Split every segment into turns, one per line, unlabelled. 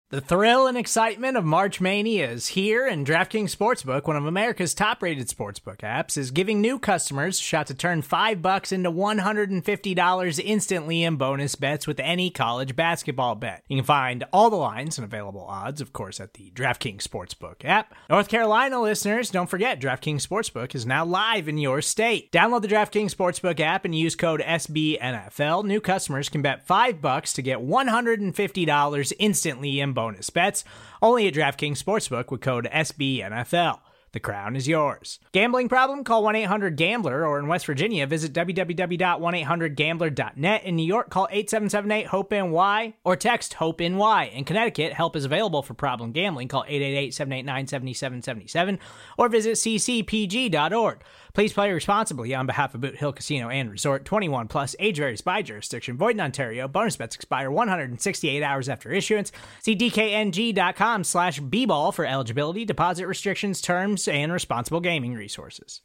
The thrill and excitement of March Mania is here, and DraftKings Sportsbook, one of America's top-rated sportsbook apps, is giving new customers a shot to turn $5 into $150 instantly in bonus bets with any college basketball bet. You can find all the lines and available odds, of course, at the DraftKings Sportsbook app. North Carolina listeners, don't forget, DraftKings Sportsbook is now live in your state. Download the DraftKings Sportsbook app and use code SBNFL. New customers can bet $5 to get $150 instantly in bonus bets, only at DraftKings Sportsbook with code SBNFL. The crown is yours. Gambling problem? Call 1-800-GAMBLER, or in West Virginia, visit www.1800gambler.net. In New York, call 877-8-HOPE-NY or text HOPE-NY. In Connecticut, help is available for problem gambling. Call 888-789-7777 or visit ccpg.org. Please play responsibly on behalf of Boot Hill Casino and Resort. 21 plus, age varies by jurisdiction. Void in Ontario. Bonus bets expire 168 hours after issuance. See dkng.com/bball for eligibility, deposit restrictions, terms, and responsible gaming resources.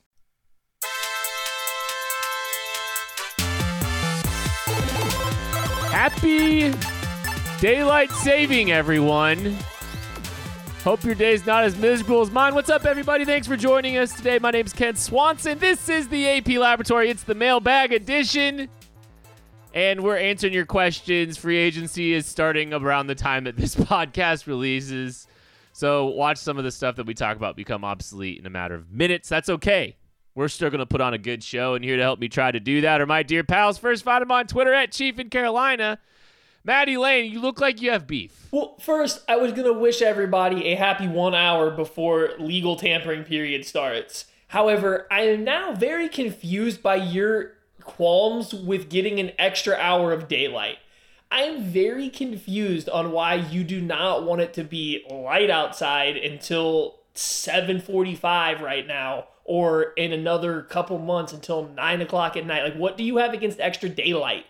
Happy daylight saving, everyone. Hope your day's not as miserable as mine. What's up, everybody? Thanks for joining us today. My name's Ken Swanson. This is the AP Laboratory. It's the mailbag edition, and we're answering your questions. Free agency is starting around the time that this podcast releases, so watch some of the stuff that we talk about become obsolete in a matter of minutes. That's okay. We're still going to put on a good show, and here to help me try to do that are my dear pals. First, find him on Twitter at Chief in Carolina. Maddie Lane, you look like you have beef.
Well, first, I was going to wish everybody a happy 1 hour before legal tampering period starts. However, I am now very confused by your qualms with getting an extra hour of daylight. I am very confused on why you do not want it to be light outside until 7:45 right now, or in another couple months until 9 o'clock at night. Like, what do you have against extra daylight?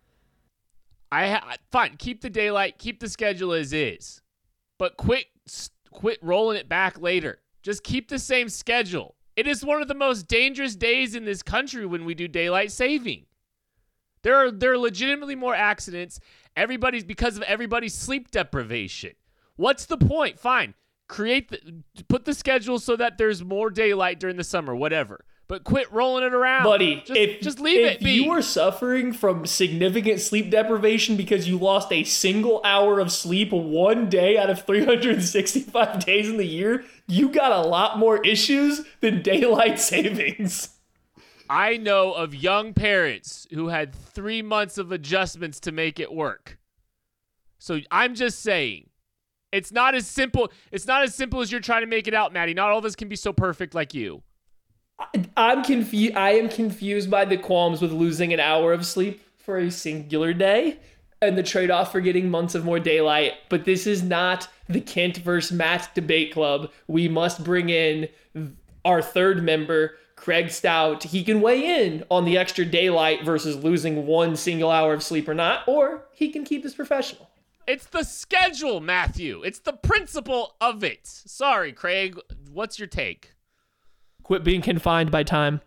Fine, keep the daylight, keep the schedule as is, but quit rolling it back later. Just keep the same schedule. It is one of the most dangerous days in this country when we do daylight saving. There are legitimately more accidents. Because of everybody's sleep deprivation. What's the point? Fine, put the schedule so that there's more daylight during the summer, whatever. But quit rolling it around.
Buddy,
just leave it be.
If you are suffering from significant sleep deprivation because you lost a single hour of sleep one day out of 365 days in the year, you got a lot more issues than daylight savings.
I know of young parents who had 3 months of adjustments to make it work. So I'm just saying, it's not as simple as you're trying to make it out, Maddie. Not all of us can be so perfect like you.
I'm confused. I am confused by the qualms with losing an hour of sleep for a singular day and the trade-off for getting months of more daylight. But this is not the Kent versus Matt debate club. We must bring in our third member, Craig Stout. He can weigh in on the extra daylight versus losing one single hour of sleep or not, or he can keep this professional.
It's the schedule, Matthew. It's the principle of it. Sorry, Craig. What's your take?
Quit being confined by time.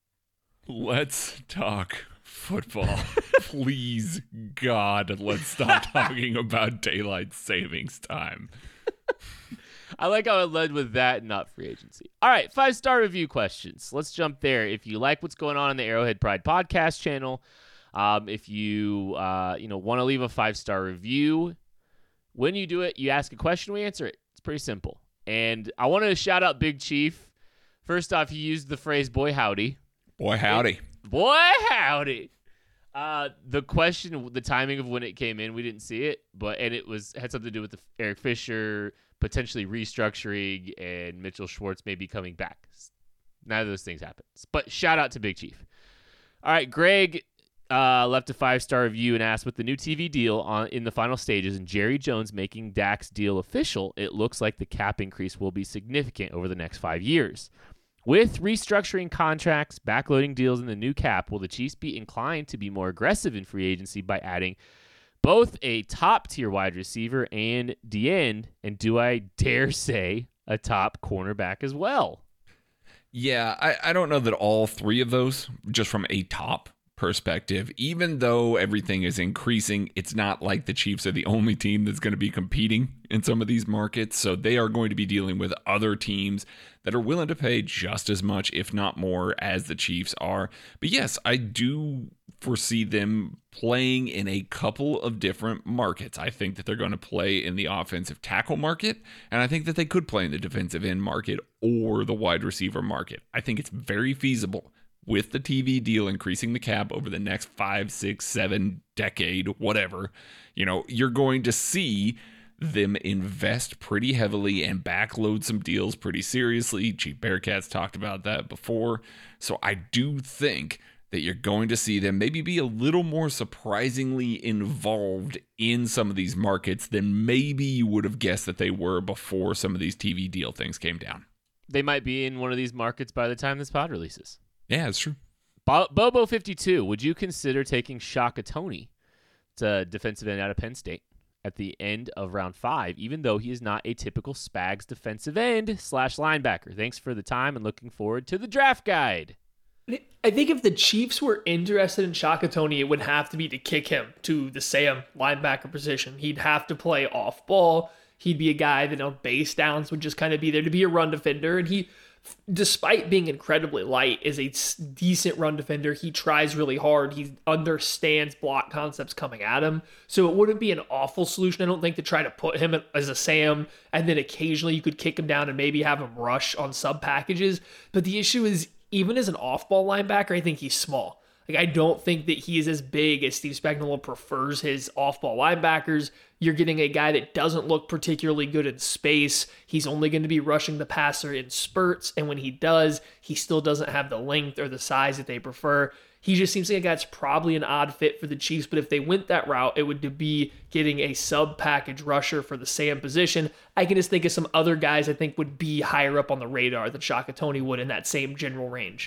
Let's talk football. Please, God, let's stop talking about daylight savings time.
I like how it led with that and not free agency. All right, 5-star review questions. Let's jump there. If you like what's going on in the Arrowhead Pride podcast channel, if you want to leave a 5-star review, when you do it, you ask a question, we answer it. It's pretty simple. And I want to shout out Big Chief. First off, he used the phrase "boy howdy."
Boy howdy.
Boy howdy. The question, the timing of when it came in, we didn't see it, and it had something to do with the Eric Fisher potentially restructuring and Mitchell Schwartz maybe coming back. None of those things happened. But shout out to Big Chief. All right, Greg left a 5-star review and asked, with the new TV deal in the final stages and Jerry Jones making Dak's deal official, it looks like the cap increase will be significant over the next 5 years. With restructuring contracts, backloading deals, and the new cap, will the Chiefs be inclined to be more aggressive in free agency by adding both a top-tier wide receiver and D-end, and do I dare say a top cornerback as well?
Yeah, I don't know that all three of those, just from a top perspective, even though everything is increasing, it's not like the Chiefs are the only team that's going to be competing in some of these markets. So they are going to be dealing with other teams that are willing to pay just as much, if not more, as the Chiefs are. But yes, I do foresee them playing in a couple of different markets. I think that they're going to play in the offensive tackle market, and I think that they could play in the defensive end market or the wide receiver market. I think it's very feasible with the TV deal increasing the cap over the next 5, 6, 7 decade, whatever. You're going to see them invest pretty heavily and backload some deals pretty seriously. Chief Bearcats talked about that before. So I do think that you're going to see them maybe be a little more surprisingly involved in some of these markets than maybe you would have guessed that they were before some of these TV deal things came down.
They might be in one of these markets by the time this pod releases.
Yeah, it's true.
Bobo52, would you consider taking Shaka Toney to defensive end out of Penn State at the end of round 5, even though he is not a typical Spags defensive end / linebacker? Thanks for the time and looking forward to the draft guide.
I think if the Chiefs were interested in Shaka Toney, it would have to be to kick him to the Sam linebacker position. He'd have to play off ball. He'd be a guy that on base downs would just kind of be there to be a run defender. And he, despite being incredibly light, is a decent run defender. He tries really hard. He understands block concepts coming at him. So it wouldn't be an awful solution, I don't think, to try to put him as a Sam, and then occasionally you could kick him down and maybe have him rush on sub packages. But the issue is, even as an off-ball linebacker, I think he's small. I don't think that he is as big as Steve Spagnuolo prefers his off-ball linebackers. You're getting a guy that doesn't look particularly good in space. He's only going to be rushing the passer in spurts, and when he does, he still doesn't have the length or the size that they prefer. He just seems like a guy that's probably an odd fit for the Chiefs, but if they went that route, it would be getting a sub-package rusher for the Sam position. I can just think of some other guys I think would be higher up on the radar than Shaka Toney would in that same general range.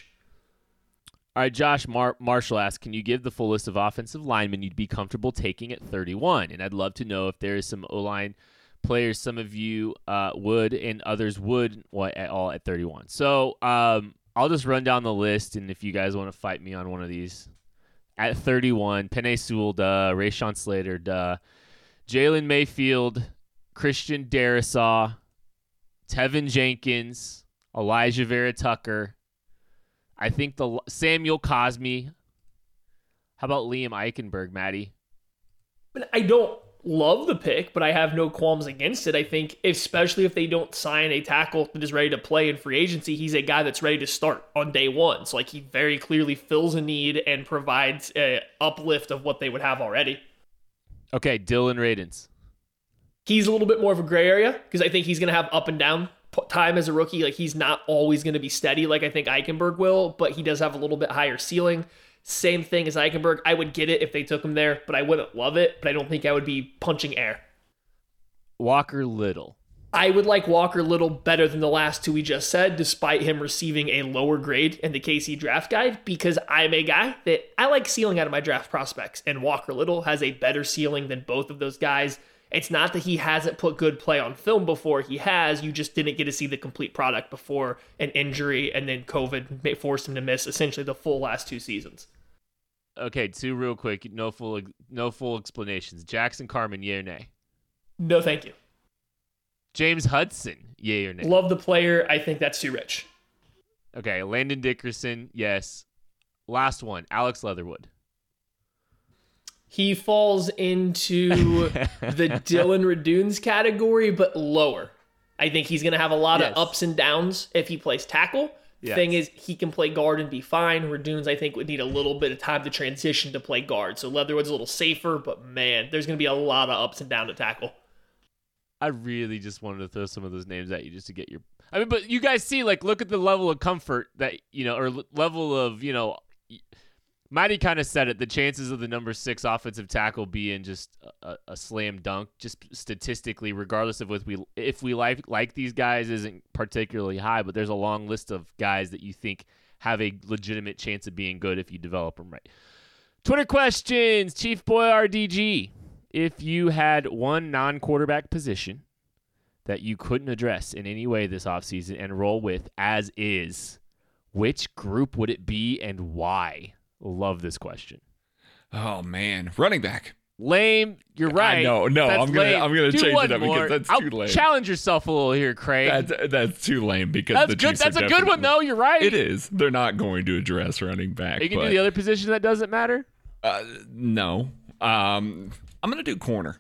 All right, Josh Marshall asks, can you give the full list of offensive linemen you'd be comfortable taking at 31? And I'd love to know if there is some O-line players some of you would and others would at all at 31. So I'll just run down the list, and if you guys want to fight me on one of these. At 31, Penei Sewell, Rashawn Slater, Jalen Mayfield, Christian Darrisaw, Tevin Jenkins, Elijah Vera Tucker. I think Samuel Cosme. How about Liam Eichenberg, Maddie?
I don't love the pick, but I have no qualms against it. I think, especially if they don't sign a tackle that is ready to play in free agency, he's a guy that's ready to start on day one. So he very clearly fills a need and provides an uplift of what they would have already.
Okay, Dylan Radins.
He's a little bit more of a gray area because I think he's going to have up and down time as a rookie. He's not always going to be steady like I think Eichenberg will, but he does have a little bit higher ceiling. Same thing as Eichenberg. I would get it if they took him there, but I wouldn't love it, but I don't think I would be punching air.
Walker Little.
I would like Walker Little better than the last two we just said, despite him receiving a lower grade in the KC draft guide, because I'm a guy that I like ceiling out of my draft prospects, and Walker Little has a better ceiling than both of those guys. It's not that he hasn't put good play on film before. He has. You just didn't get to see the complete product before an injury, and then COVID forced him to miss essentially the full last 2 seasons.
Okay, 2 real quick. No full explanations. Jackson Carman, yay or nay?
No, thank you.
James Hudson, yay or nay?
Love the player. I think that's too rich.
Okay, Landon Dickerson, yes. Last one, Alex Leatherwood.
He falls into the Dylan Raduns category, but lower. I think he's going to have a lot of ups and downs if he plays tackle. The thing is, he can play guard and be fine. Raduns, I think, would need a little bit of time to transition to play guard. So Leatherwood's a little safer, but man, there's going to be a lot of ups and downs at tackle.
I really just wanted to throw some of those names at you just to get your... I mean, but you guys see, look at the level of comfort that, or level of, Mighty kind of said it, the chances of the number 6 offensive tackle being just a slam dunk, just statistically, regardless of if we like these guys, isn't particularly high, but there's a long list of guys that you think have a legitimate chance of being good if you develop them right. Twitter questions, Chief Boy RDG. If you had one non-quarterback position that you couldn't address in any way this offseason and roll with as is, which group would it be and why? Love this question.
Oh man, running back.
Lame. You're right.
No,
That's
I'm gonna
Do
change
one
it up
more.
because that's too lame.
Challenge yourself a little here, Craig.
That's too lame because
That's
the
good.
Chiefs
That's
are
a good one,
definitely-
though. You're right.
It is. They're not going to address running back.
You can
but,
do the other position that doesn't matter.
No. I'm gonna do corner.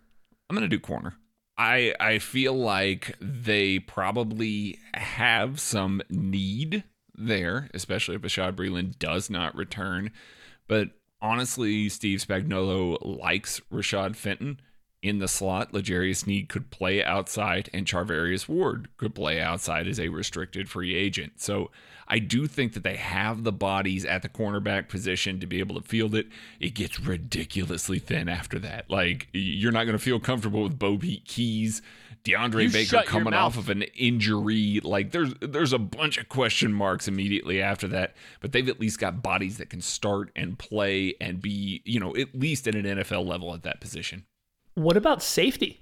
I feel like they probably have some need there, especially if Bashaud Breeland does not return. But honestly, Steve Spagnuolo likes Rashad Fenton in the slot. L'Jarius Sneed could play outside, and Charvarius Ward could play outside as a restricted free agent. So I do think that they have the bodies at the cornerback position to be able to field it. It gets ridiculously thin after that. Like, you're not going to feel comfortable with Bo Peep Keys, DeAndre
You
Baker
shut your
coming off
mouth.
of an injury. Like, there's a bunch of question marks immediately after that, but they've at least got bodies that can start and play and be, at least at an NFL level at that position.
What about safety?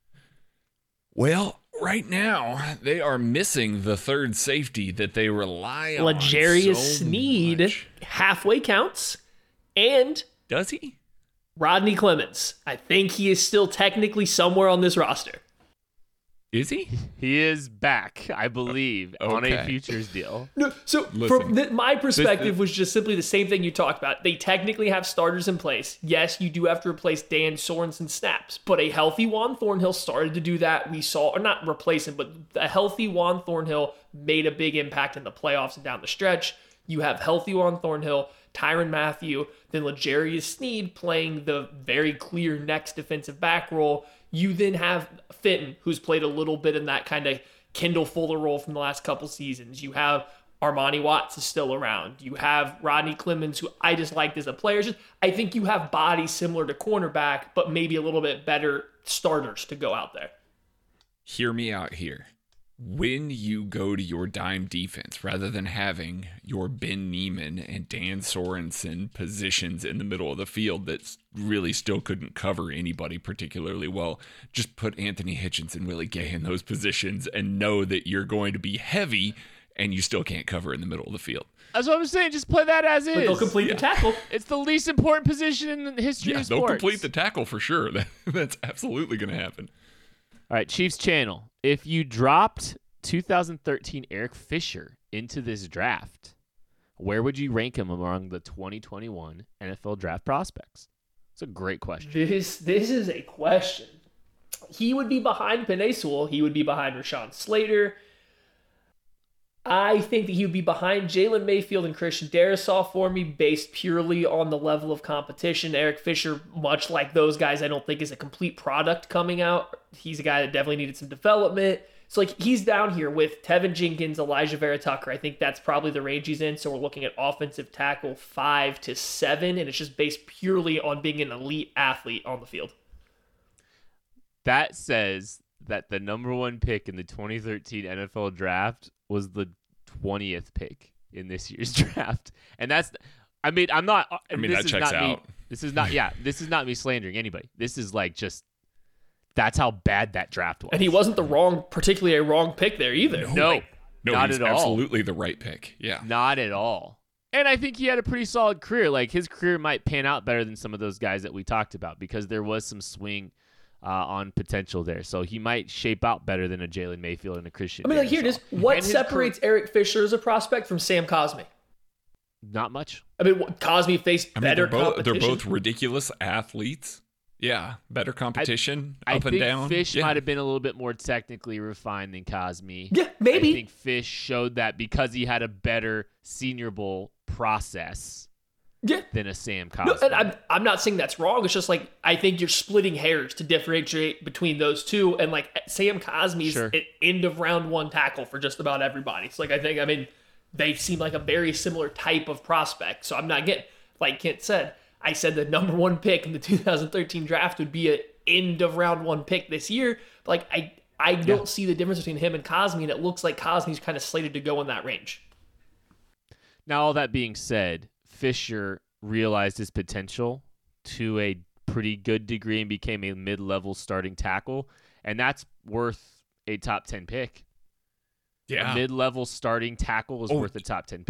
Well, right now, they are missing the third safety that they rely on.
L'Jarius
so
Sneed
much.
halfway counts, and
Does he?
Rodney Clemens. I think he is still technically somewhere on this roster.
Is he?
He is back, I believe, on a
Okay.
futures deal.
No, so
Listen,
from my perspective was just simply the same thing you talked about. They technically have starters in place. Yes, you do have to replace Dan Sorensen snaps, but a healthy Juan Thornhill started to do that. We saw, or not replace him, but a healthy Juan Thornhill made a big impact in the playoffs and down the stretch. You have healthy Juan Thornhill, Tyrann Mathieu, then L'Jarius Sneed playing the very clear next defensive back role. You then have Fenton, who's played a little bit in that kind of Kendall Fuller role from the last couple seasons. You have Armani Watts is still around. You have Rodney Clemens, who I just liked as a player. I think you have bodies similar to cornerback, but maybe a little bit better starters to go out there.
Hear me out here. When you go to your dime defense, rather than having your Ben Neiman and Dan Sorensen positions in the middle of the field that really still couldn't cover anybody particularly well, just put Anthony Hitchens and Willie Gay in those positions and know that you're going to be heavy and you still can't cover in the middle of the field.
That's what I'm saying. Just play that as
But
is.
they'll complete the tackle.
It's the least important position in the history
Yeah,
of
they'll
sports.
complete the tackle for sure. That's absolutely going to happen.
All right, Chiefs Channel. If you dropped 2013 Eric Fisher into this draft, where would you rank him among the 2021 NFL draft prospects? It's a great question.
This is a question. He would be behind Penei Sewell. He would be behind Rashawn Slater. I think that he would be behind Jalen Mayfield and Christian Darrisaw for me, based purely on the level of competition. Eric Fisher, much like those guys, I don't think is a complete product coming out. He's a guy that definitely needed some development. So, he's down here with Tevin Jenkins, Elijah Vera Tucker. I think that's probably the range he's in. So, we're looking at offensive tackle 5 to 7, and it's just based purely on being an elite athlete on the field.
That says that the number one pick in the 2013 NFL draft was the 20th pick in this year's draft. And that's, I'm not, this
that
is
checks
not
out.
Me, this is not me slandering anybody. This is just, that's how bad that draft was.
And he wasn't particularly a wrong pick there either.
No, not
he's
at all.
absolutely the right pick. Yeah.
Not at all. And I think he had a pretty solid career. His career might pan out better than some of those guys that we talked about because there was some swing on potential there. So he might shape out better than a Jalen Mayfield and a Christian.
Here it is. What separates Eric Fisher as a prospect from Sam Cosmi?
Not much.
Cosmi faced better competition.
They're both ridiculous athletes. Yeah, better competition,
I
up and
think
down.
Fish
Yeah.
might have been a little bit more technically refined than Cosmi.
Yeah, maybe.
I think Fish showed that because he had a better Senior Bowl process than a Sam Cosmi.
No, and I'm not saying that's wrong. It's just I think you're splitting hairs to differentiate between those two. And Sam Cosmi's
Sure.
an end of round one tackle for just about everybody. So they seem like a very similar type of prospect. So I'm not getting, like Kent said, I said the number one pick in the 2013 draft would be an end of round one pick this year. But I don't see the difference between him and Cosmi, and it looks like Cosmi's kind of slated to go in that range.
Now, all that being said, Fisher realized his potential to a pretty good degree and became a mid-level starting tackle, and that's worth a top 10 pick.
Yeah.
A mid-level starting tackle is worth a top 10 pick.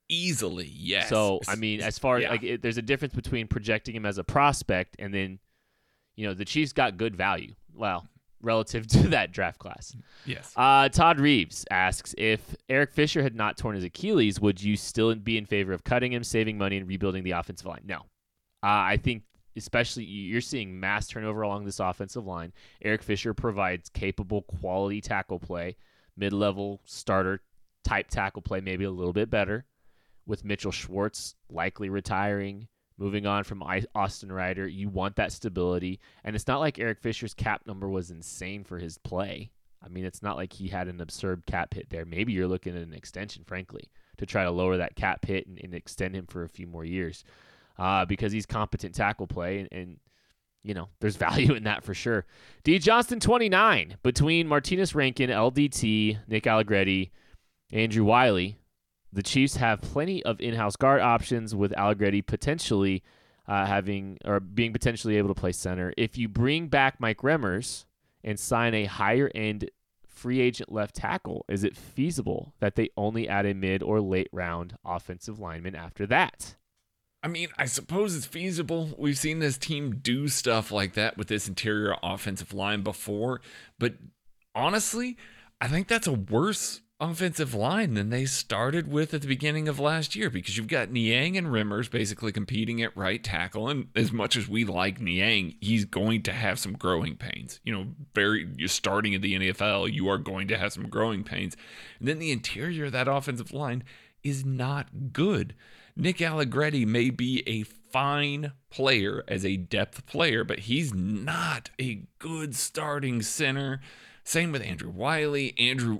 Easily, yes.
So, I mean, as far
Yeah.
as there's a difference between projecting him as a prospect and then, the Chiefs got good value. Well, relative to that draft class.
Yes.
Todd Reeves asks, if Eric Fisher had not torn his Achilles, would you still be in favor of cutting him, saving money, and rebuilding the offensive line? No. I think especially you're seeing mass turnover along this offensive line. Eric Fisher provides capable quality tackle play, mid-level starter type tackle play, maybe a little bit better, with Mitchell Schwartz likely retiring, moving on from Austin Ryder. You want that stability. And it's not like Eric Fisher's cap number was insane for his play. I mean, it's not like he had an absurd cap hit there. Maybe you're looking at an extension, frankly, to try to lower that cap hit and extend him for a few more years because he's competent tackle play. And there's value in that for sure. D. Johnston, 29, between Martinez Rankin, LDT, Nick Allegretti, Andrew Wiley, the Chiefs have plenty of in-house guard options, with Allegretti potentially being potentially able to play center. If you bring back Mike Remmers and sign a higher-end free agent left tackle, is it feasible that they only add a mid or late round offensive lineman after that?
I mean, I suppose it's feasible. We've seen this team do stuff like that with this interior offensive line before, but honestly, I think that's a worse offensive line than they started with at the beginning of last year, because you've got Niang and Remmers basically competing at right tackle, and as much as we like Niang, he's going to have some growing pains. You're starting in the NFL, you are going to have some growing pains. And then the interior of that offensive line is not good. Nick Allegretti may be a fine player as a depth player, but he's not a good starting center. Same with Andrew Wiley.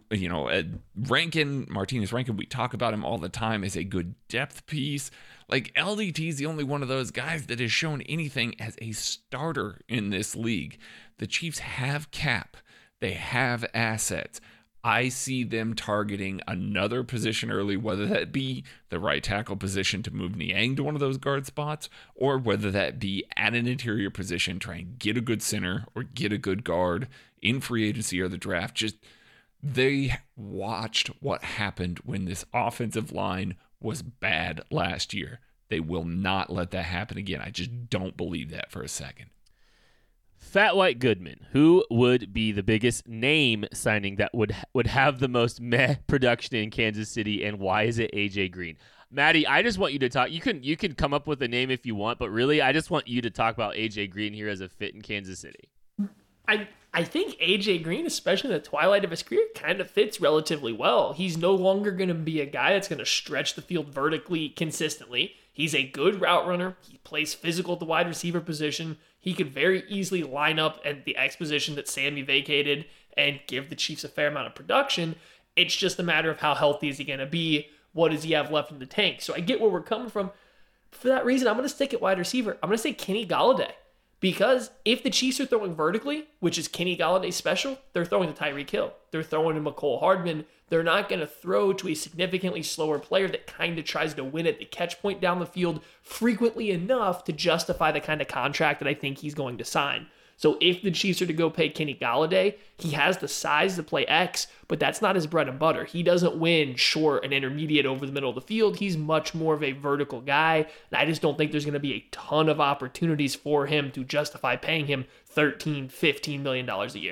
Martinez Rankin, we talk about him all the time as a good depth piece. Like, LDT is the only one of those guys that has shown anything as a starter in this league. The Chiefs have cap. They have assets. I see them targeting another position early, whether that be the right tackle position to move Niang to one of those guard spots, or whether that be at an interior position, try and get a good center or get a good guard in free agency or the draft. They watched what happened when this offensive line was bad last year. They will not let that happen again. I just don't believe that for a second.
Fat White Goodman, who would be the biggest name signing that would have the most meh production in Kansas City, and why is it AJ Green? Maddie, I just want you to talk. You can come up with a name if you want, but really, I just want you to talk about AJ Green here as a fit in Kansas City.
I think AJ Green, especially in the twilight of his career, kind of fits relatively well. He's no longer going to be a guy that's going to stretch the field vertically consistently. He's a good route runner. He plays physical at the wide receiver position. He could very easily line up at the X position that Sammy vacated and give the Chiefs a fair amount of production. It's just a matter of how healthy is he going to be? What does he have left in the tank? So I get where we're coming from. For that reason, I'm going to stick at wide receiver. I'm going to say Kenny Golladay. Because if the Chiefs are throwing vertically, which is Kenny Galladay's special, they're throwing to Tyreek Hill. They're throwing to Mecole Hardman. They're not going to throw to a significantly slower player that kind of tries to win at the catch point down the field frequently enough to justify the kind of contract that I think he's going to sign. So if the Chiefs are to go pay Kenny Golladay, he has the size to play X, but that's not his bread and butter. He doesn't win short and intermediate over the middle of the field. He's much more of a vertical guy, and I just don't think there's going to be a ton of opportunities for him to justify paying him $13, $15 million a year.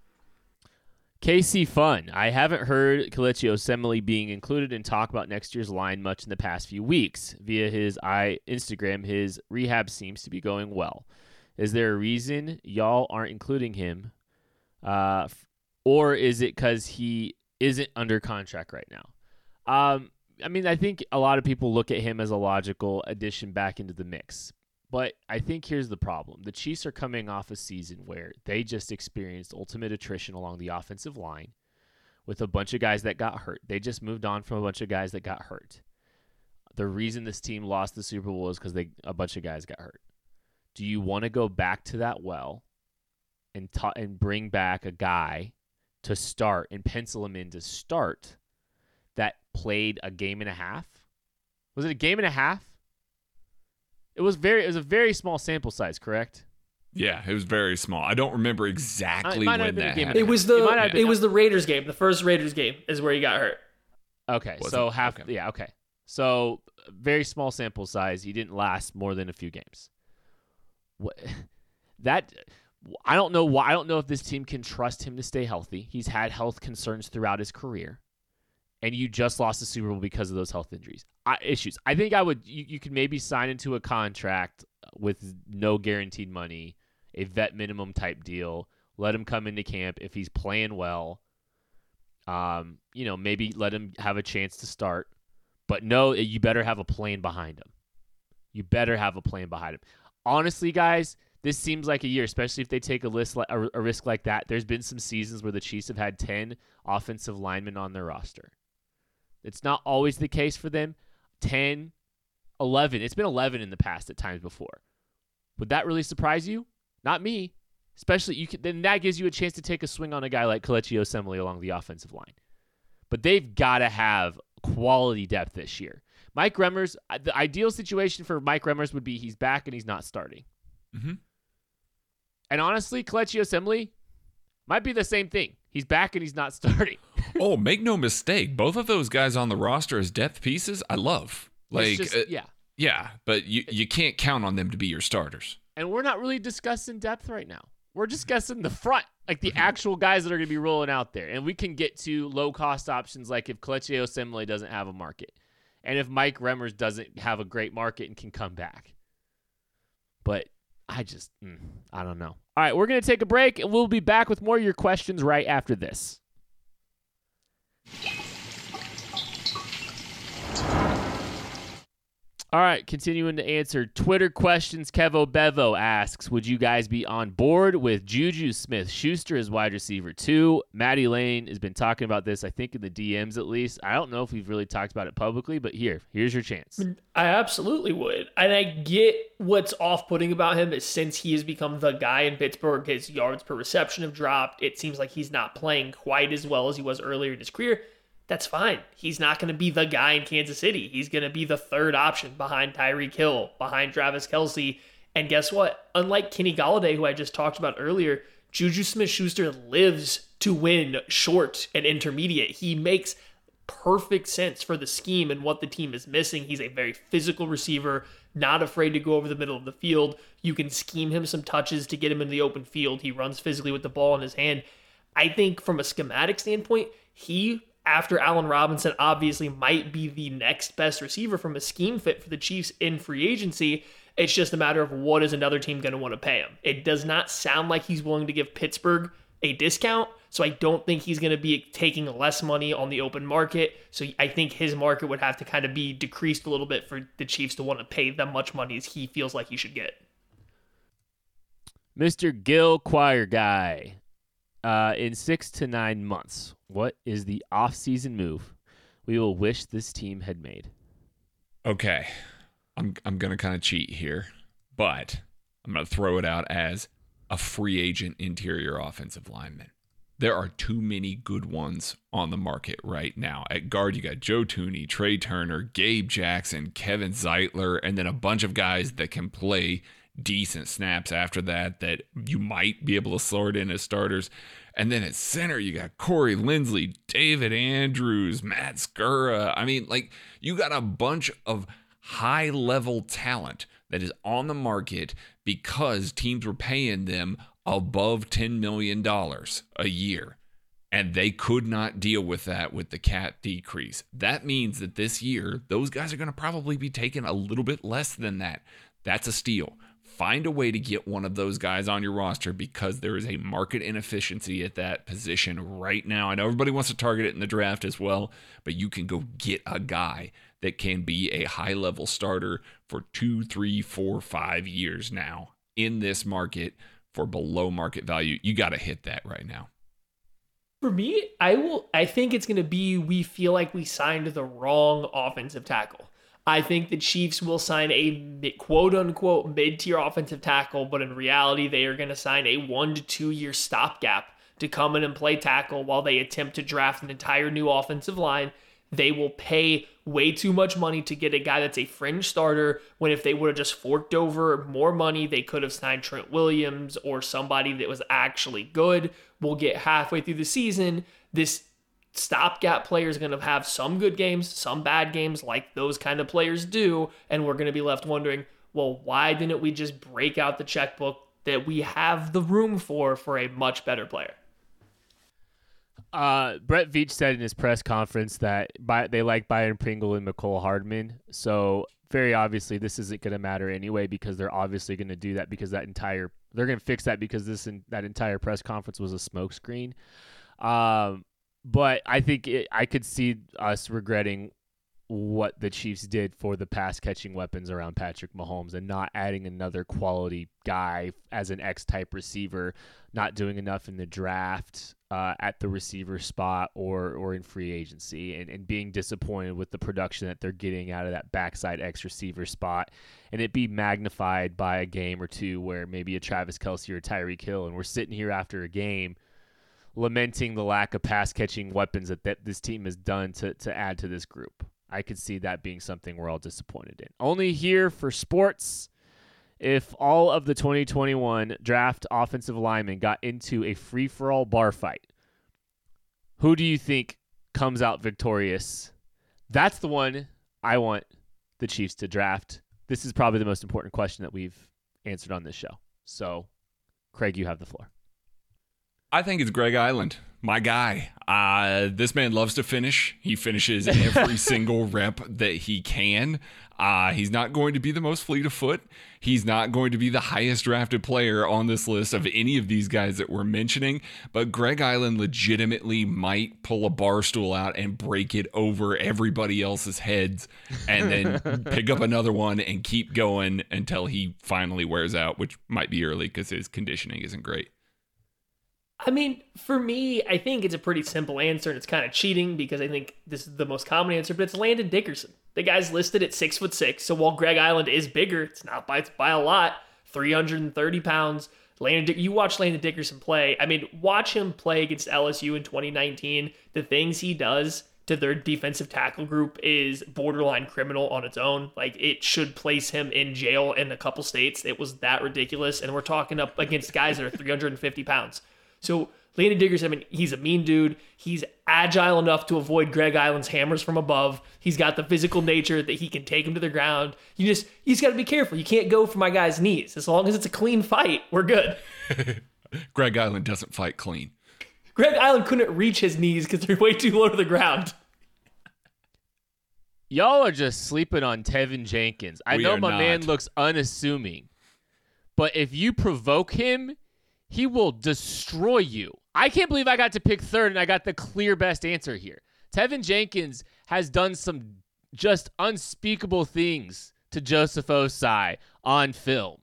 KC Fun. I haven't heard Kelechi Osemele being included in talk about next year's line much in the past few weeks. Via his Instagram, his rehab seems to be going well. Is there a reason y'all aren't including him? Or is it because he isn't under contract right now? I think a lot of people look at him as a logical addition back into the mix. But I think here's the problem. The Chiefs are coming off a season where they just experienced ultimate attrition along the offensive line with a bunch of guys that got hurt. They just moved on from a bunch of guys that got hurt. The reason this team lost the Super Bowl is because a bunch of guys got hurt. Do you want to go back to that well and bring back a guy to start and pencil him in to start that played a game and a half? Was it a game and a half? It was a very small sample size, correct?
Yeah, it was very small. I don't remember exactly when that happened.
It was the Raiders game. The first Raiders game is where he got hurt.
Okay,
Was
so
it?
half.
Okay.
Yeah, okay. So very small sample size. He didn't last more than a few games. I don't know why. I don't know if this team can trust him to stay healthy. He's had health concerns throughout his career, and you just lost the Super Bowl because of those health issues. I think you could maybe sign into a contract with no guaranteed money, a vet minimum type deal. Let him come into camp if he's playing well. Maybe let him have a chance to start. But no, you better have a plan behind him. You better have a plan behind him. Honestly, guys, this seems like a year, especially if they take a risk like that. There's been some seasons where the Chiefs have had 10 offensive linemen on their roster. It's not always the case for them. 10, 11. It's been 11 in the past at times before. Would that really surprise you? Not me. Especially, then that gives you a chance to take a swing on a guy like Kelechi Osemele along the offensive line. But they've got to have quality depth this year. Mike Remmers, the ideal situation for Mike Remmers would be he's back and he's not starting.
Mm-hmm.
And honestly, Kelechi Osemele might be the same thing. He's back and he's not starting.
Oh, make no mistake. Both of those guys on the roster as depth pieces, I love. Yeah, but you can't count on them to be your starters.
And we're not really discussing depth right now. We're discussing the front, like the actual guys that are going to be rolling out there. And we can get to low-cost options like if Kelechi Osemele doesn't have a market and if Mike Remmers doesn't have a great market and can come back. But I don't know. All right, we're going to take a break, and we'll be back with more of your questions right after this. All right, continuing to answer Twitter questions. Kevo Bevo asks, would you guys be on board with Juju Smith-Schuster as wide receiver 2? Maddie Lane has been talking about this, I think, in the DMs at least. I don't know if we've really talked about it publicly, but here's your chance.
I absolutely would. And I get what's off-putting about him is since he has become the guy in Pittsburgh, his yards per reception have dropped. It seems like he's not playing quite as well as he was earlier in his career. That's fine. He's not going to be the guy in Kansas City. He's going to be the third option behind Tyreek Hill, behind Travis Kelce. And guess what? Unlike Kenny Golladay, who I just talked about earlier, Juju Smith-Schuster lives to win short and intermediate. He makes perfect sense for the scheme and what the team is missing. He's a very physical receiver, not afraid to go over the middle of the field. You can scheme him some touches to get him in the open field. He runs physically with the ball in his hand. I think from a schematic standpoint, he, after Allen Robinson, obviously might be the next best receiver from a scheme fit for the Chiefs in free agency. It's just a matter of what is another team going to want to pay him. It does not sound like he's willing to give Pittsburgh a discount, so I don't think he's going to be taking less money on the open market. So I think his market would have to kind of be decreased a little bit for the Chiefs to want to pay that much money as he feels like he should get.
Mr. Gil Choir Guy. In 6 to 9 months, what is the off-season move we will wish this team had made?
Okay, I'm going to kind of cheat here, but I'm going to throw it out as a free agent interior offensive lineman. There are too many good ones on the market right now. At guard, you got Joe Thuney, Trey Turner, Gabe Jackson, Kevin Zeitler, and then a bunch of guys that can play decent snaps after that you might be able to sort in as starters. And then at center, you got Corey Linsley, David Andrews, Matt Skura. I mean, you got a bunch of high-level talent that is on the market because teams were paying them above $10 million a year. And they could not deal with that with the cap decrease. That means that this year, those guys are going to probably be taking a little bit less than that. That's a steal. Find a way to get one of those guys on your roster because there is a market inefficiency at that position right now. I know everybody wants to target it in the draft as well, but you can go get a guy that can be a high-level starter for 2, 3, 4, 5 years now in this market for below market value. You got to hit that right now.
For me, I think it's going to be we feel like we signed the wrong offensive tackle. I think the Chiefs will sign a quote-unquote mid-tier offensive tackle, but in reality, they are going to sign a 1 to 2 year stopgap to come in and play tackle while they attempt to draft an entire new offensive line. They will pay way too much money to get a guy that's a fringe starter, when if they would have just forked over more money, they could have signed Trent Williams or somebody that was actually good. We'll get halfway through the season. This stopgap players are going to have some good games, some bad games, like those kind of players do, and we're going to be left wondering, well, why didn't we just break out the checkbook that we have the room for a much better player?
Brett Veach said in his press conference that they like Byron Pringle and McCole Hardman. So very obviously this isn't going to matter anyway, because they're obviously going to do that because they're going to fix that because that entire press conference was a smokescreen. But I think I could see us regretting what the Chiefs did for the pass catching weapons around Patrick Mahomes and not adding another quality guy as an X-type receiver, not doing enough in the draft at the receiver spot or in free agency, and being disappointed with the production that they're getting out of that backside X receiver spot, and it be magnified by a game or two where maybe a Travis Kelce or Tyreek Hill, and we're sitting here after a game lamenting the lack of pass catching weapons that this team has done to add to this group. I could see that being something we're all disappointed in. Only here for sports. If all of the 2021 draft offensive linemen got into a free-for-all bar fight, who do you think comes out victorious? That's the one I want the Chiefs to draft. This is probably the most important question that we've answered on this show. So, Craig, you have the floor.
I think it's Greg Island, my guy. This man loves to finish. He finishes every single rep that he can. He's not going to be the most fleet of foot. He's not going to be the highest drafted player on this list of any of these guys that we're mentioning, but Greg Island legitimately might pull a bar stool out and break it over everybody else's heads and then pick up another one and keep going until he finally wears out, which might be early because his conditioning isn't great.
I mean, for me, I think it's a pretty simple answer, and it's kind of cheating because I think this is the most common answer, but it's Landon Dickerson. The guy's listed at 6'6", so while Greg Island is bigger, it's by a lot, 330 pounds. You watch Landon Dickerson play. I mean, watch him play against LSU in 2019. The things he does to their defensive tackle group is borderline criminal on its own. Like, it should place him in jail in a couple states. It was that ridiculous, and we're talking up against guys that are 350 pounds. So Landon Dickerson, I mean, he's a mean dude. He's agile enough to avoid Greg Island's hammers from above. He's got the physical nature that he can take him to the ground. You just got to be careful. You can't go for my guy's knees. As long as it's a clean fight, we're good.
Greg Island doesn't fight clean.
Greg Island couldn't reach his knees because they're way too low to the ground.
Y'all are just sleeping on Tevin Jenkins. I know my man looks unassuming, but if you provoke him, he will destroy you. I can't believe I got to pick third and I got the clear best answer here. Tevin Jenkins has done some just unspeakable things to Joseph Osai on film.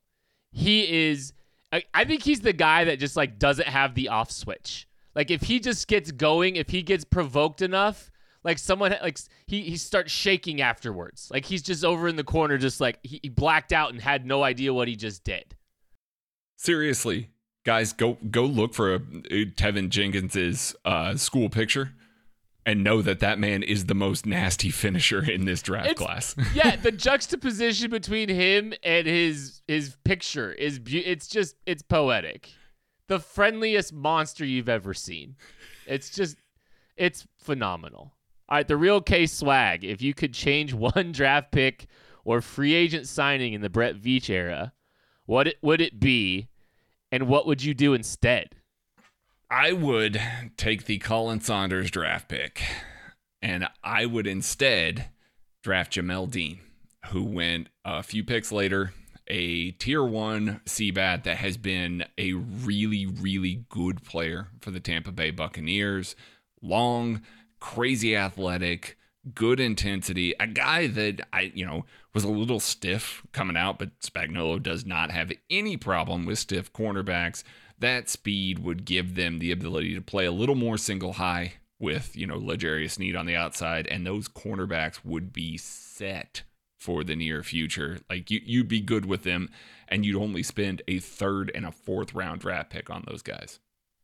I think he's the guy that just like doesn't have the off switch. Like if he just gets going, if he gets provoked enough, like someone like he starts shaking afterwards. Like he's just over in the corner, just like he blacked out and had no idea what he just did.
Seriously. Guys, go look for Tevin Jenkins' school picture and know that man is the most nasty finisher in this draft class.
Yeah, the juxtaposition between him and his picture it's poetic. The friendliest monster you've ever seen. It's phenomenal. All right, the real case swag. If you could change one draft pick or free agent signing in the Brett Veach era, what would it be? And what would you do instead?
I would take the Colin Saunders draft pick, and I would instead draft Jamel Dean, who went a few picks later, a tier 1 CBAT that has been a really, really good player for the Tampa Bay Buccaneers. Long, crazy athletic, good intensity, a guy that was a little stiff coming out, but Spagnuolo does not have any problem with stiff cornerbacks. That speed would give them the ability to play a little more single high with, L'Jarius Sneed on the outside, and those cornerbacks would be set for the near future. Like you'd be good with them, and you'd only spend a 3rd and a 4th round draft pick on those guys.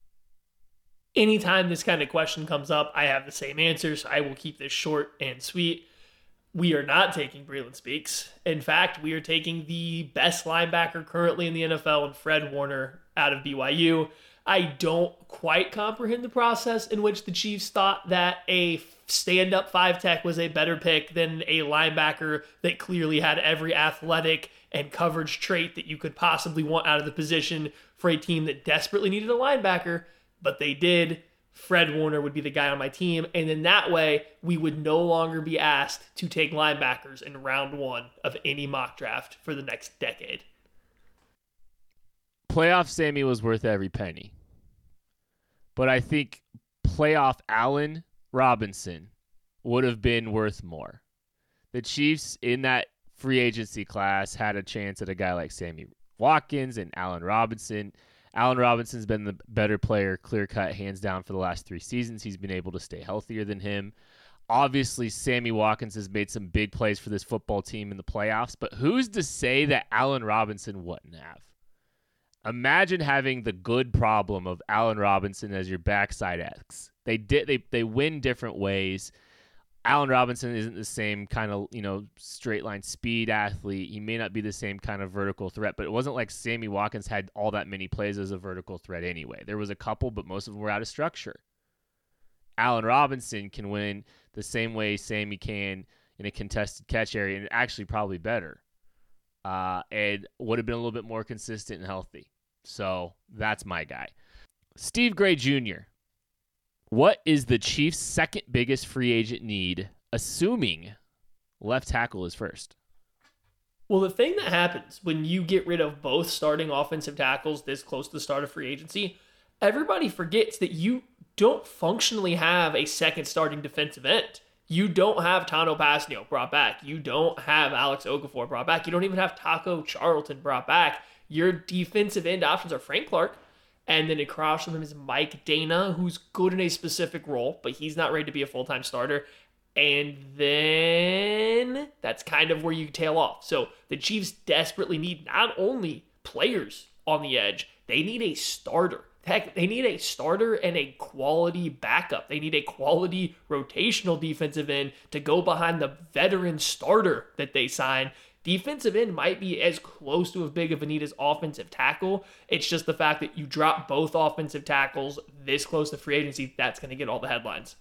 Anytime this kind of question comes up, I have the same answers. I will keep this short and sweet. We are not taking Breeland Speaks. In fact, we are taking the best linebacker currently in the NFL in Fred Warner out of BYU. I don't quite comprehend the process in which the Chiefs thought that a stand-up 5 tech was a better pick than a linebacker that clearly had every athletic and coverage trait that you could possibly want out of the position for a team that desperately needed a linebacker, but they did. Fred Warner would be the guy on my team, and in that way, we would no longer be asked to take linebackers in round 1 of any mock draft for the next decade.
Playoff Sammy was worth every penny. But I think playoff Allen Robinson would have been worth more. The Chiefs in that free agency class had a chance at a guy like Sammy Watkins and Allen Robinson. Allen Robinson's been the better player, clear-cut, hands down, for the last 3 seasons. He's been able to stay healthier than him. Obviously, Sammy Watkins has made some big plays for this football team in the playoffs, but who's to say that Allen Robinson wouldn't have? Imagine having the good problem of Allen Robinson as your backside X. They win different ways. Allen Robinson isn't the same kind of, straight line speed athlete. He may not be the same kind of vertical threat, but it wasn't like Sammy Watkins had all that many plays as a vertical threat anyway. There was a couple, but most of them were out of structure. Allen Robinson can win the same way Sammy can in a contested catch area, and actually probably better. And would have been a little bit more consistent and healthy. So that's my guy. Steve Gray Jr. What is the Chiefs' second biggest free agent need, assuming left tackle is first?
Well, the thing that happens when you get rid of both starting offensive tackles this close to the start of free agency, everybody forgets that you don't functionally have a second starting defensive end. You don't have Tano Pasnio brought back. You don't have Alex Okafor brought back. You don't even have Taco Charlton brought back. Your defensive end options are Frank Clark, and then across from him is Mike Dana, who's good in a specific role, but he's not ready to be a full-time starter. And then that's kind of where you tail off. So the Chiefs desperately need not only players on the edge, they need a starter. Heck, they need a starter and a quality backup. They need a quality rotational defensive end to go behind the veteran starter that they sign. Defensive end might be as close to as big of a need as offensive tackle. It's just the fact that you drop both offensive tackles this close to free agency, that's going to get all the headlines.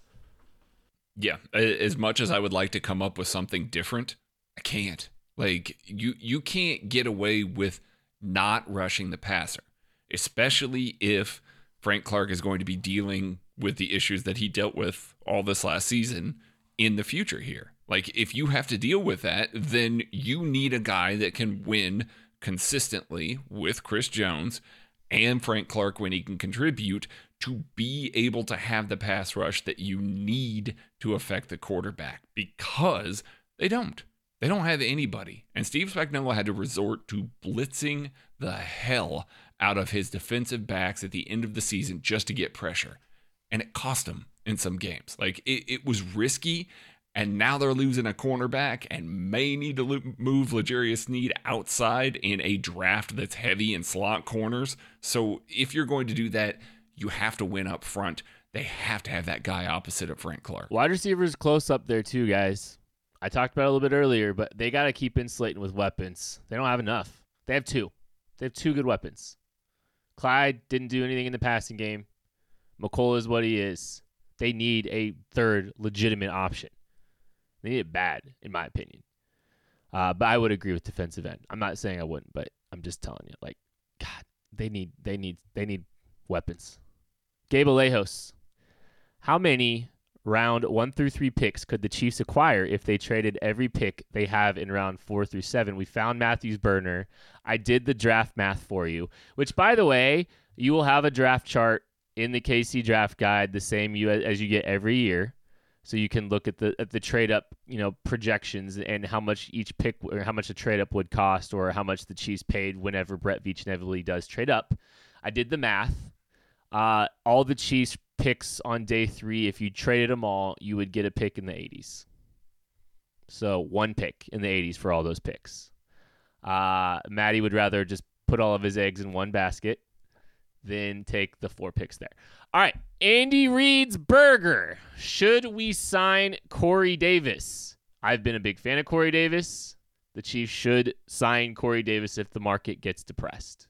Yeah, as much as I would like to come up with something different, I can't. Like, you can't get away with not rushing the passer, especially if Frank Clark is going to be dealing with the issues that he dealt with all this last season in the future here. Like, if you have to deal with that, then you need a guy that can win consistently with Chris Jones and Frank Clark when he can contribute to be able to have the pass rush that you need to affect the quarterback, because they don't. They don't have anybody. And Steve Spagnuolo had to resort to blitzing the hell out of his defensive backs at the end of the season just to get pressure. And it cost him in some games. Like, it was risky. And now they're losing a cornerback and may need to move L'Jarius Sneed outside in a draft that's heavy in slot corners. So if you're going to do that, you have to win up front. They have to have that guy opposite of Frank Clark.
Wide receivers close up there too, guys. I talked about it a little bit earlier, but they got to keep insulating with weapons. They don't have enough. They have 2. They have 2 good weapons. Clyde didn't do anything in the passing game. McColl is what he is. They need a third legitimate option. They need it bad, in my opinion. But I would agree with defensive end. I'm not saying I wouldn't, but I'm just telling you, like, God, they need weapons. Gabe Alejos, how many round 1 through 3 picks could the Chiefs acquire if they traded every pick they have in round 4 through 7? We found Matthews Burner. I did the draft math for you, which, by the way, you will have a draft chart in the KC Draft Guide, the same as you get every year. So you can look at the trade up, projections and how much each pick or how much a trade up would cost or how much the Chiefs paid whenever Brett Veach inevitably does trade up. I did the math. All the Chiefs picks on day 3, if you traded them all, you would get a pick in the 80s. So 1 pick in the 80s for all those picks. Matty would rather just put all of his eggs in one basket than take the 4 picks there. All right, Andy Reid's Burger. Should we sign Corey Davis? I've been a big fan of Corey Davis. The Chiefs should sign Corey Davis if the market gets depressed.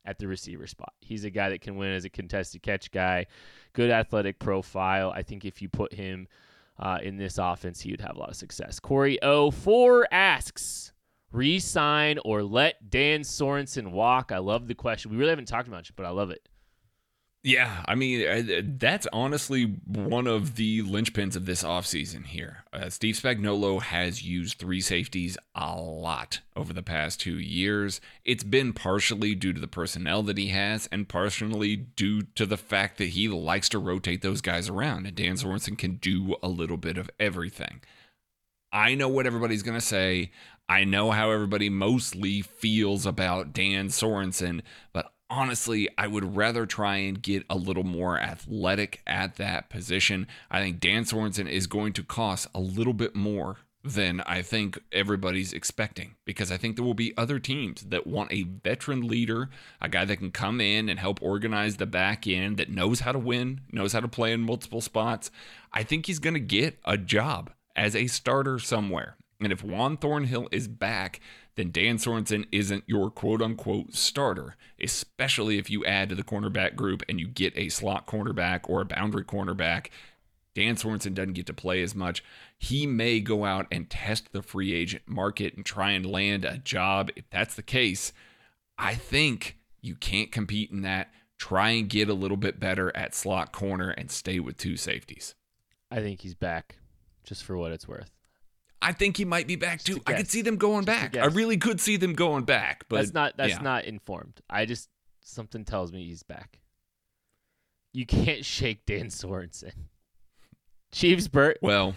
at the receiver spot. He's a guy that can win as a contested catch guy, good athletic profile. I think if you put him in this offense, he would have a lot of success. Corey 04 asks, re-sign or let Dan Sorensen walk? I love the question. We really haven't talked much, but I love it.
Yeah, I mean, that's honestly one of the linchpins of this offseason here. Steve Spagnuolo has used three safeties a lot over the past 2 years. It's been partially due to the personnel that he has and partially due to the fact that he likes to rotate those guys around, and Dan Sorensen can do a little bit of everything. I know what everybody's going to say. I know how everybody mostly feels about Dan Sorensen, but honestly, I would rather try and get a little more athletic at that position. I think Dan Sorensen is going to cost a little bit more than I think everybody's expecting, because I think there will be other teams that want a veteran leader, a guy that can come in and help organize the back end, that knows how to win, knows how to play in multiple spots. I think he's going to get a job as a starter somewhere. And if Juan Thornhill is back, then Dan Sorensen isn't your quote-unquote starter, especially if you add to the cornerback group and you get a slot cornerback or a boundary cornerback. Dan Sorensen doesn't get to play as much. He may go out and test the free agent market and try and land a job. If that's the case, I think you can't compete in that. Try and get a little bit better at slot corner and stay with two safeties.
I think he's back, just for what it's worth.
I think he might be back too. I could see them going back. I really could see them going back. But
that's not informed. Something tells me he's back. You can't shake Dan Sorensen. Chiefs Burt.
Well,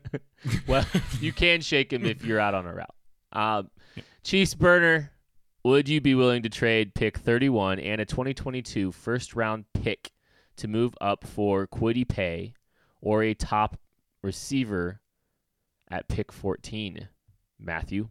you can shake him if you're out on a route. Chiefs burner, would you be willing to trade pick 31 and a 2022 first round pick to move up for Kwity Paye or a top receiver at pick 14? Matthew?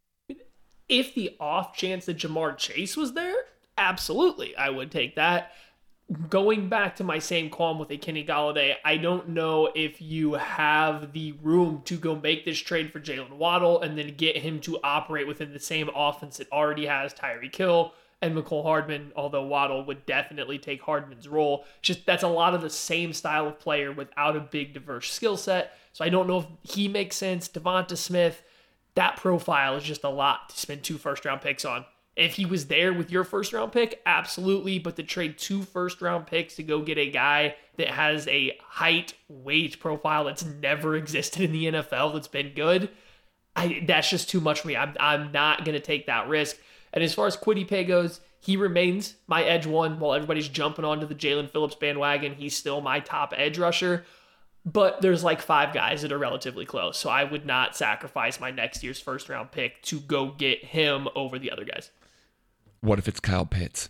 If the off chance that Jamar Chase was there, absolutely, I would take that. Going back to my same qualm with a Kenny Golladay, I don't know if you have the room to go make this trade for Jalen Waddle and then get him to operate within the same offense that already has Tyreek Hill and McCole Hardman, although Waddle would definitely take Hardman's role. Just that's a lot of the same style of player without a big diverse skill set. So I don't know if he makes sense. Devonta Smith, that profile is just a lot to spend 2 first-round picks on. If he was there with your first-round pick, absolutely. But to trade 2 first-round picks to go get a guy that has a height, weight profile that's never existed in the NFL that's been good, that's just too much for me. I'm not going to take that risk. And as far as Kwity Paye goes, he remains my edge one while everybody's jumping onto the Jalen Phillips bandwagon. He's still my top edge rusher. But there's like 5 guys that are relatively close. So I would not sacrifice my next year's first-round pick to go get him over the other guys.
What if it's Kyle Pitts?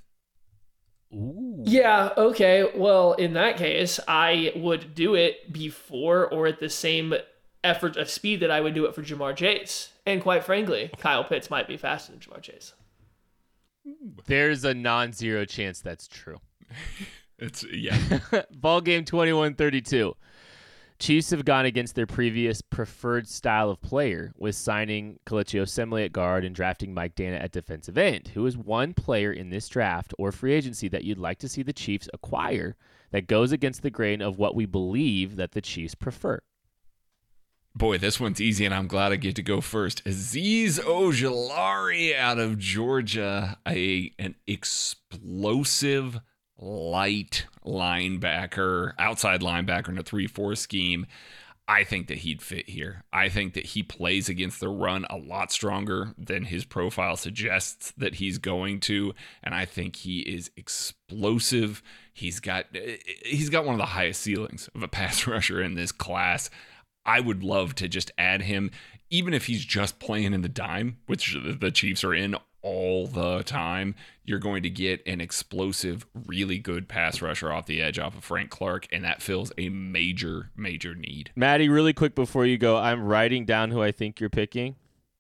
Ooh.
Yeah, okay. Well, in that case, I would do it before or at the same effort of speed that I would do it for Jamar Chase. And quite frankly, Kyle Pitts might be faster than Jamar Chase.
There's a non-zero chance that's true.
Yeah.
Ball game 21-32. Chiefs have gone against their previous preferred style of player with signing Kelechi Osemele at guard and drafting Mike Dana at defensive end. Who is one player in this draft or free agency that you'd like to see the Chiefs acquire that goes against the grain of what we believe that the Chiefs prefer?
Boy, this one's easy, and I'm glad I get to go first. Azeez Ojulari out of Georgia, an explosive light linebacker, outside linebacker in a 3-4 scheme. I think that he'd fit here. I think that he plays against the run a lot stronger than his profile suggests that he's going to, and I think he is explosive. He's got one of the highest ceilings of a pass rusher in this class. I would love to just add him, even if he's just playing in the dime, which the Chiefs are in all the time. You're going to get an explosive, really good pass rusher off the edge off of Frank Clark, and that fills a major, major need.
Maddie, really quick before you go, I'm writing down who I think you're picking,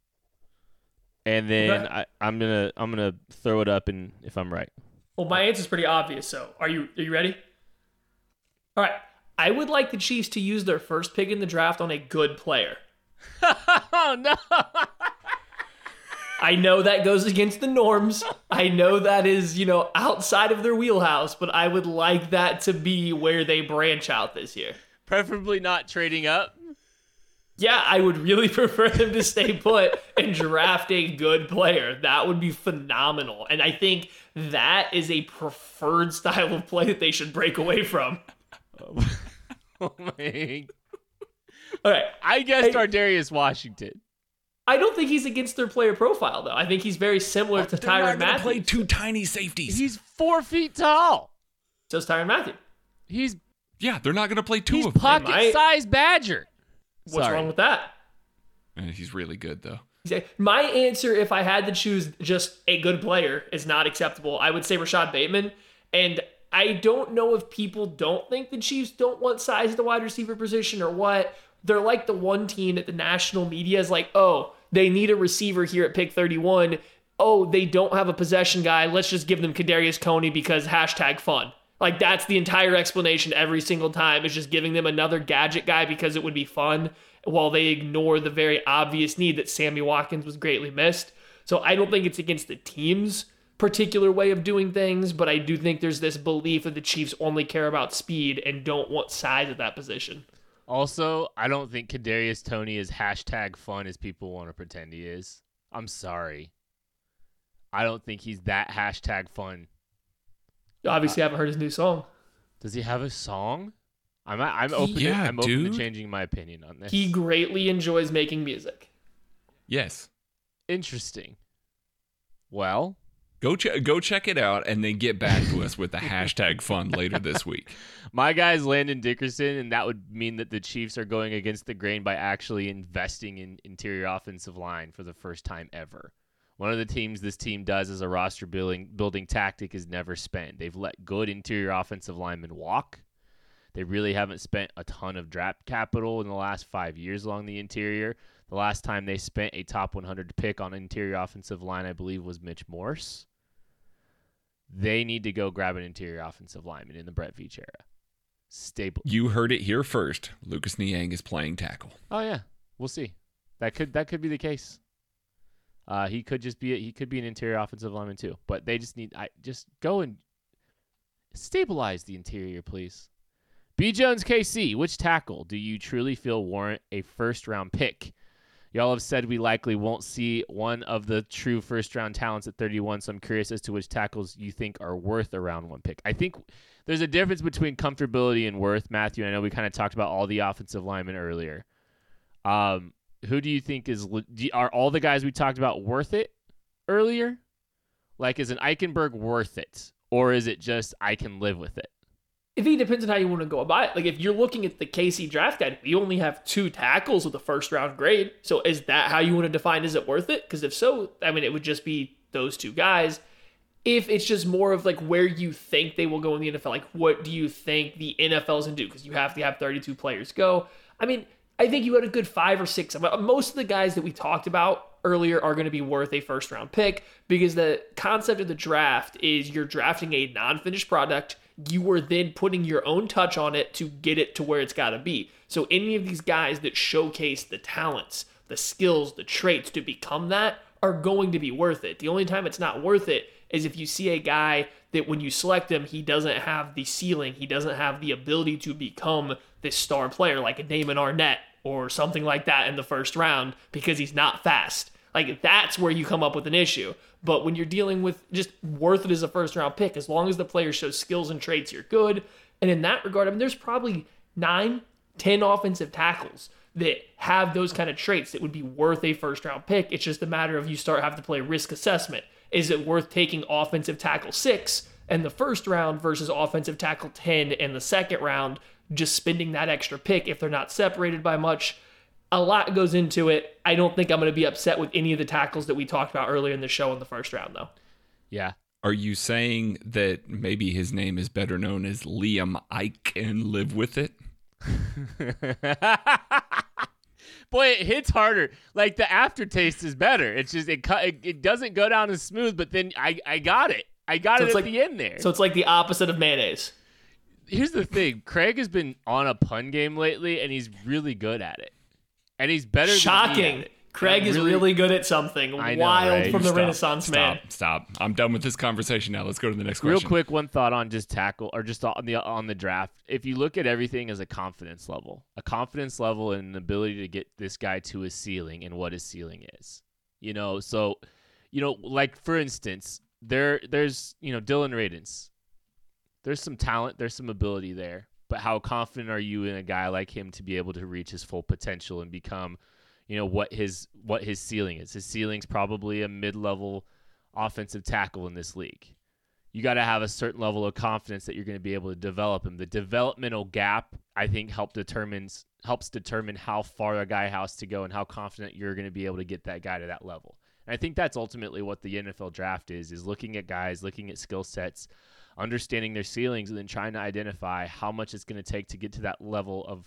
and then
Okay.
I'm gonna throw it up, and if I'm right.
Well, my answer's pretty obvious, so are you ready? All right. I would like the Chiefs to use their first pick in the draft on a good player.
Oh no!
I know that goes against the norms. I know that is, outside of their wheelhouse, but I would like that to be where they branch out this year.
Preferably not trading up.
Yeah, I would really prefer them to stay put and draft a good player. That would be phenomenal. And I think that is a preferred style of play that they should break away from.
Oh my.
All right.
I guessed Darius Washington.
I don't think he's against their player profile, though. I think he's very similar to Tyrann Mathieu.
Play two tiny safeties.
He's 4 feet tall.
So's Tyrann Mathieu.
Yeah, they're not going to play two
He's
of them.
pocket-sized Badger.
What's wrong with that?
He's really good, though.
My answer, if I had to choose just a good player, is not acceptable. I would say Rashad Bateman. And I don't know if people don't think the Chiefs don't want size at the wide receiver position or what. They're like the one team that the national media is like, oh, they need a receiver here at pick 31. Oh, they don't have a possession guy. Let's just give them Kadarius Toney because #fun. Like, that's the entire explanation every single time, is just giving them another gadget guy because it would be fun, while they ignore the very obvious need that Sammy Watkins was greatly missed. So I don't think it's against the team's particular way of doing things, but I do think there's this belief that the Chiefs only care about speed and don't want size at that position.
Also, I don't think Kadarius Toney is #fun as people want to pretend he is. I'm sorry. I don't think he's that #fun.
Obviously, I haven't heard his new song.
Does he have a song? I'm open to changing my opinion on this.
He greatly enjoys making music.
Yes.
Interesting. Well,
go check it out and then get back to us with the #fun later this week.
My guy's Landon Dickerson, and that would mean that the Chiefs are going against the grain by actually investing in interior offensive line for the first time ever. One of the teams this team does as a roster building tactic is never spend. They've let good interior offensive linemen walk. They really haven't spent a ton of draft capital in the last 5 years along the interior. The last time they spent a top 100 pick on interior offensive line, I believe, was Mitch Morse. They need to go grab an interior offensive lineman in the Brett Veach era. Stable.
You heard it here first. Lucas Niang is playing tackle.
Oh yeah, we'll see. That could be the case. He could be an interior offensive lineman too. But they just just go and stabilize the interior, please. B. Jones KC, which tackle do you truly feel warrant a first-round pick? Y'all have said we likely won't see one of the true first-round talents at 31, so I'm curious as to which tackles you think are worth a round one pick. I think there's a difference between comfortability and worth, Matthew. I know we kind of talked about all the offensive linemen earlier. Who do you think are all the guys we talked about worth it earlier? Like, is an Eichenberg worth it? Or is it just, I can live with it?
I think it depends on how you want to go about it. Like, if you're looking at the KC draft guide, we only have 2 tackles with a first-round grade. So is that how you want to define, is it worth it? Because if so, I mean, it would just be those 2 guys. If it's just more of, like, where you think they will go in the NFL, like, what do you think the NFL's going to do? Because you have to have 32 players go. I mean, I think you had a good 5 or 6. Most of the guys that we talked about earlier are going to be worth a first-round pick, because the concept of the draft is you're drafting a non-finished product. You are then putting your own touch on it to get it to where it's got to be. So any of these guys that showcase the talents, the skills, the traits to become that are going to be worth it. The only time it's not worth it is if you see a guy that when you select him, he doesn't have the ceiling, he doesn't have the ability to become this star player like a Damon Arnett or something like that in the first round because he's not fast. Like, that's where you come up with an issue. But when you're dealing with just worth it as a first-round pick, as long as the player shows skills and traits, you're good. And in that regard, I mean, there's probably 9, 10 offensive tackles that have those kind of traits that would be worth a first-round pick. It's just a matter of you having to play risk assessment. Is it worth taking offensive tackle 6 in the first round versus offensive tackle 10 in the second round, just spending that extra pick if they're not separated by much? A lot goes into it. I don't think I'm going to be upset with any of the tackles that we talked about earlier in the show in the first round, though.
Yeah.
Are you saying that maybe his name is better known as Liam Ike and live with it?
Boy, it hits harder. Like, the aftertaste is better. It's just it doesn't go down as smooth, but then I got it. I got it at the end there.
So it's like the opposite of mayonnaise.
Here's the thing. Craig has been on a pun game lately, and he's really good at it. And he's better
Shocking.
than me.
Craig is really good at something
I know,
wild
right?
from the Renaissance man.
Stop. I'm done with this conversation now. Let's go to the next question.
Real quick, one thought on just tackle or just on the draft. If you look at everything as a confidence level and an ability to get this guy to his ceiling and what his ceiling is. So, like for instance, there's Dylan Radins. There's some talent, there's some ability there, but how confident are you in a guy like him to be able to reach his full potential and become, what his ceiling is? His ceiling's probably a mid-level offensive tackle in this league. You got to have a certain level of confidence that you're going to be able to develop him. The developmental gap, I think, helps determine how far a guy has to go and how confident you're going to be able to get that guy to that level. And I think that's ultimately what the NFL draft is looking at guys, looking at skill sets, understanding their ceilings, and then trying to identify how much it's going to take to get to that level of,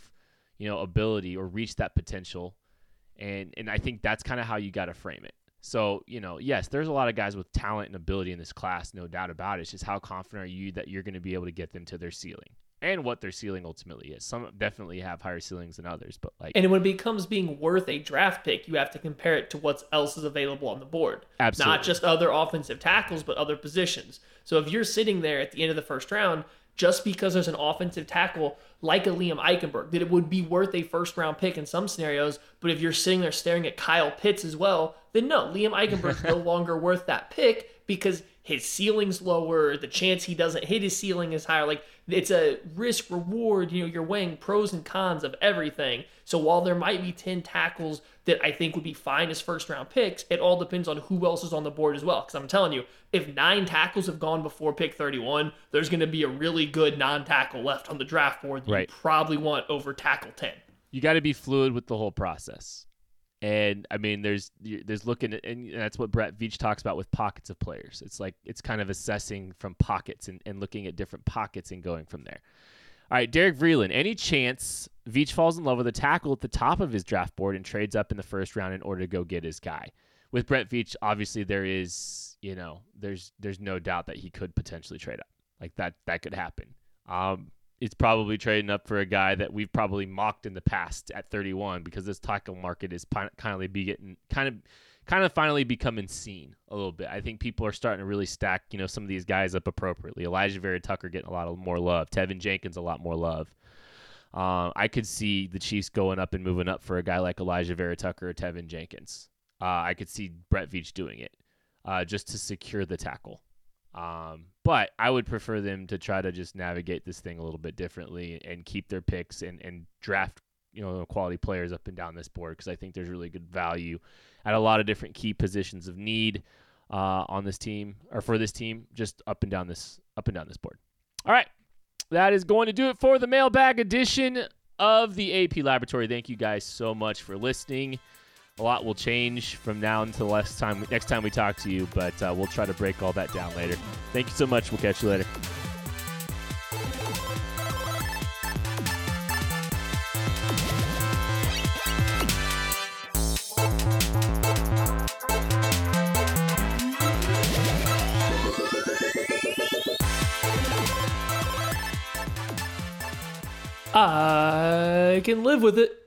ability or reach that potential. And I think that's kind of how you got to frame it. So, yes, there's a lot of guys with talent and ability in this class, no doubt about it. It's just how confident are you that you're going to be able to get them to their ceiling and what their ceiling ultimately is. Some definitely have higher ceilings than others, but and
when it becomes being worth a draft pick, you have to compare it to what else is available on the board.
Absolutely.
Not just other offensive tackles, but other positions. So if you're sitting there at the end of the first round, just because there's an offensive tackle like a Liam Eichenberg, that it would be worth a first-round pick in some scenarios, but if you're sitting there staring at Kyle Pitts as well, then no, Liam Eichenberg's no longer worth that pick because his ceiling's lower, the chance he doesn't hit his ceiling is higher. Like, it's a risk-reward, you're weighing pros and cons of everything. So while there might be 10 tackles that I think would be fine as first-round picks, it all depends on who else is on the board as well. Because I'm telling you, if 9 tackles have gone before pick 31, there's going to be a really good non-tackle left on the draft board that you probably want over tackle 10.
You got to be fluid with the whole process. And I mean, there's looking at, and that's what Brett Veach talks about with pockets of players. It's kind of assessing from pockets and looking at different pockets and going from there. All right, Derek Vreeland. Any chance Veach falls in love with a tackle at the top of his draft board and trades up in the first round in order to go get his guy? With Brett Veach, obviously there is, there's no doubt that he could potentially trade up. Like that could happen. It's probably trading up for a guy that we've probably mocked in the past at 31 because this tackle market is kind of finally becoming seen a little bit. I think people are starting to really stack, some of these guys up appropriately. Elijah Vera Tucker getting a lot more love. Tevin Jenkins a lot more love. I could see the Chiefs going up and moving up for a guy like Elijah Vera Tucker or Tevin Jenkins. I could see Brett Veach doing it just to secure the tackle. But I would prefer them to try to just navigate this thing a little bit differently and keep their picks and draft, quality players up and down this board because I think there's really good value at a lot of different key positions of need on this team or for this team, just up and down this board. All right, that is going to do it for the mailbag edition of the AP Laboratory. Thank you guys so much for listening. A lot will change from now until next time we talk to you, but we'll try to break all that down later. Thank you so much. We'll catch you later.
I can live with it.